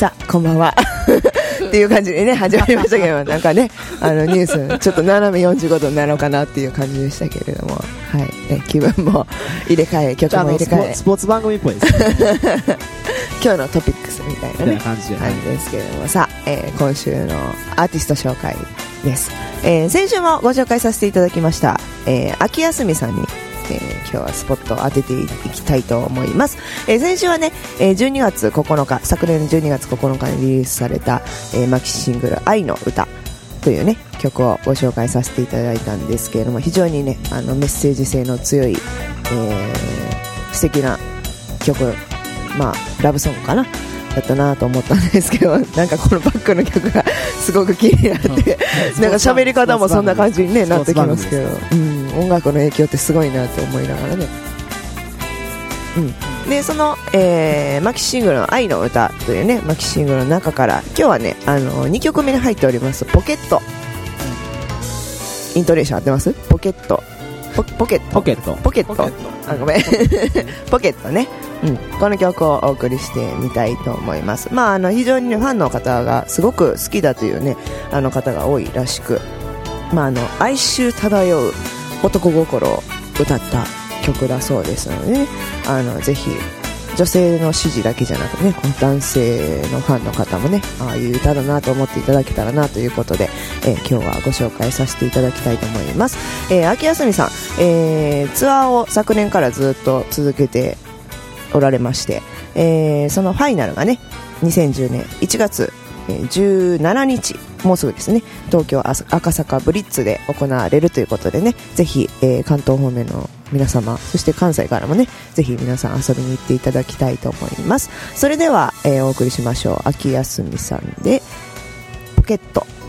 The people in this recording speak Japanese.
さあこんばんはっていう感じでね始まりましたけど、なんかねニュースちょっと斜め45度になろうかなっていう感じでしたけれども、はい、気分も入れ替え曲も入れ替えスポーツ番組っぽいですね今日のトピックスみたいな、ね、 感じですけれども、さあ、今週のアーティスト紹介です。先週もご紹介させていただきました、秋休みさんに今日はスポットを当てていきたいと思います。先週はね、12月9日昨年の12月9日にリリースされた、マキシシングル愛の歌というね曲をご紹介させていただいたんですけれども、非常にねメッセージ性の強い、素敵な曲、まあラブソングかなだったなと思ったんですけど、なんかこのバックの曲がすごく気になって、なんか喋り方もそんな感じに、ね、なってきますけど、音楽の影響ってすごいなと思いながらね、でその、マキシングルの愛の歌というねマキシングルの中から今日はね2曲目に入っておりますポケット、イントネーション合ってます？ポケットポケットあごめんポケットね、この曲をお送りしてみたいと思います。まあ非常に、ね、ファンの方がすごく好きだというね方が多いらしく、まあ哀愁漂う男心を歌った曲だそうですので、ね、ぜひ女性の支持だけじゃなくね男性のファンの方もねああいう歌だなと思っていただけたらなということで、今日はご紹介させていただきたいと思います。秋休みさん、ツアーを昨年からずっと続けておられまして、そのファイナルがね2010年1月17日もうすぐですね東京赤坂ブリッツで行われるということでね、ぜひ、関東方面の皆様そして関西からもねぜひ皆さん遊びに行っていただきたいと思います。それでは、お送りしましょう。秋休みさんでポケット。